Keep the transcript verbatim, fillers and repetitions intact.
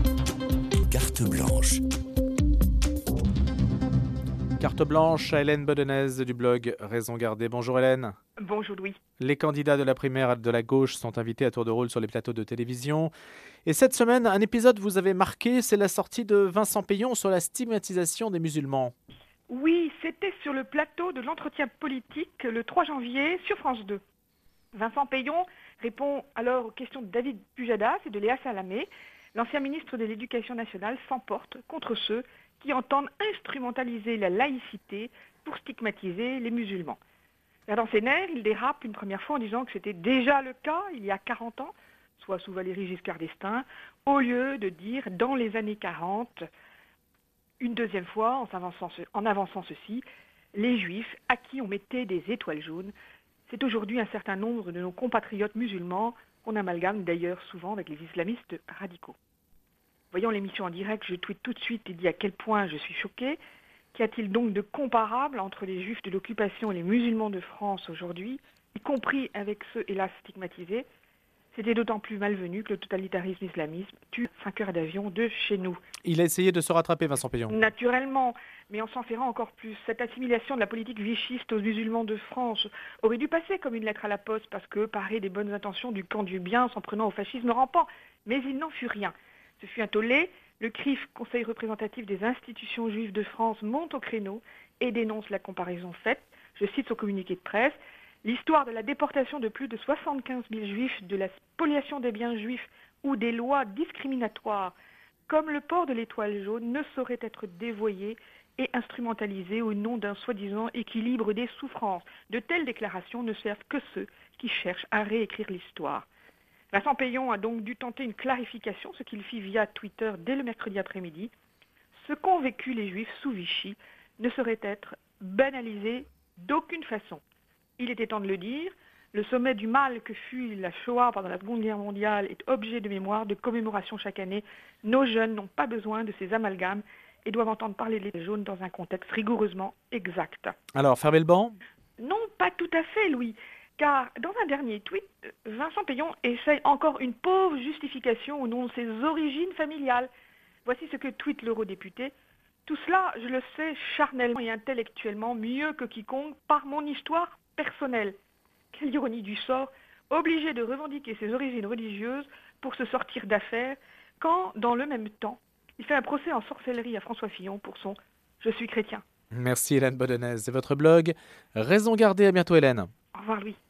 Carte blanche. Carte blanche à Hélène Bodenez du blog Raison Gardée. Bonjour Hélène. Bonjour Louis. Les candidats de la primaire de la gauche sont invités à tour de rôle sur les plateaux de télévision. Et cette semaine, un épisode vous avez marqué, c'est la sortie de Vincent Peillon sur la stigmatisation des musulmans. Oui, c'était sur le plateau de l'entretien politique le trois janvier sur France deux. Vincent Peillon répond alors aux questions de David Pujadas et de Léa Salamé. L'ancien ministre de l'Éducation nationale s'emporte contre ceux qui entendent instrumentaliser la laïcité pour stigmatiser les musulmans. Dans ses nerfs, il dérape une première fois en disant que c'était déjà le cas il y a quarante ans, soit sous Valéry Giscard d'Estaing, au lieu de dire dans les années quarante, une deuxième fois en avançant, en avançant ceci, les juifs à qui on mettait des étoiles jaunes. C'est aujourd'hui un certain nombre de nos compatriotes musulmans qu'on amalgame d'ailleurs souvent avec les islamistes radicaux. Voyant l'émission en direct, je tweete tout de suite et dis à quel point je suis choquée. Qu'y a-t-il donc de comparable entre les juifs de l'occupation et les musulmans de France aujourd'hui, y compris avec ceux, hélas, stigmatisés? C'était d'autant plus malvenu que le totalitarisme islamiste tue cinq heures d'avion de chez nous. Il a essayé de se rattraper, Vincent Peillon. Naturellement, mais en s'en ferrant encore plus. Cette assimilation de la politique vichiste aux musulmans de France aurait dû passer comme une lettre à la poste parce que paré des bonnes intentions du camp du bien s'en prenant au fascisme rampant. Mais il n'en fut rien. Ce fut un tollé. Le C R I F, Conseil représentatif des institutions juives de France, monte au créneau et dénonce la comparaison faite. Je cite son communiqué de presse. L'histoire de la déportation de plus de soixante-quinze mille juifs, de la spoliation des biens juifs ou des lois discriminatoires, comme le port de l'étoile jaune, ne saurait être dévoyée et instrumentalisée au nom d'un soi-disant équilibre des souffrances. De telles déclarations ne servent que ceux qui cherchent à réécrire l'histoire. Vincent Peillon a donc dû tenter une clarification, ce qu'il fit via Twitter dès le mercredi après-midi. Ce qu'ont vécu les Juifs sous Vichy ne saurait être banalisé d'aucune façon. Il était temps de le dire, le sommet du mal que fut la Shoah pendant la Seconde Guerre mondiale est objet de mémoire, de commémoration chaque année. Nos jeunes n'ont pas besoin de ces amalgames et doivent entendre parler des jaunes dans un contexte rigoureusement exact. Alors, fermez le banc ? Non, pas tout à fait, Louis. Car dans un dernier tweet, Vincent Peillon essaye encore une pauvre justification au nom de ses origines familiales. Voici ce que tweet l'eurodéputé. Tout cela, je le sais charnellement et intellectuellement mieux que quiconque par mon histoire personnelle. Quelle ironie du sort, obligé de revendiquer ses origines religieuses pour se sortir d'affaires, quand, dans le même temps, il fait un procès en sorcellerie à François Fillon pour son « Je suis chrétien ». Merci Hélène Bodenez. C'est votre blog Raison Gardée. À bientôt Hélène. Au revoir Louis.